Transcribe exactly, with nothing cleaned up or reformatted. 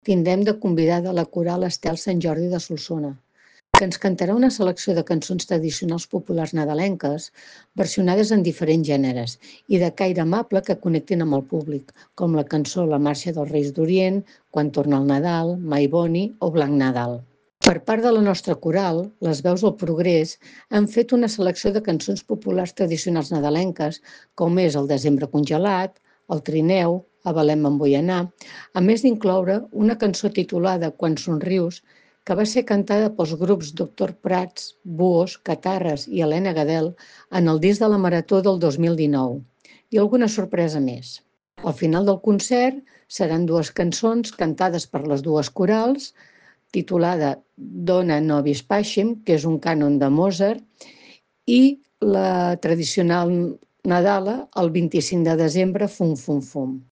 Tindrem de convidada la coral Estel Sant Jordi de Solsona, que ens cantarà una selecció de cançons tradicionals populars nadalenques, versionades en diferents gèneres i de caire amable que connectin amb el públic, com la cançó La Marxa dels Reis d'Orient, Quan torna el Nadal, Mai Boni o Blanc Nadal. Per part de la nostra coral, les Veus del Progrés han fet una selecció de cançons populars tradicionals nadalenques, com és el Desembre congelat, el Trineu, a Belém me'n vull anar, a més d'incloure una cançó titulada Quan somrius, que va ser cantada pels grups Doctor Prats, Buhos, Catarres i Helena Gadel en el disc de la Marató del dos mil dinou, i alguna sorpresa més. Al final del concert seran dues cançons cantades per les dues corals, titulada Dona nobis pacem, que és un cànon de Mozart, i la tradicional Nadala, el vint-i-cinc de desembre, Fum Fum Fum.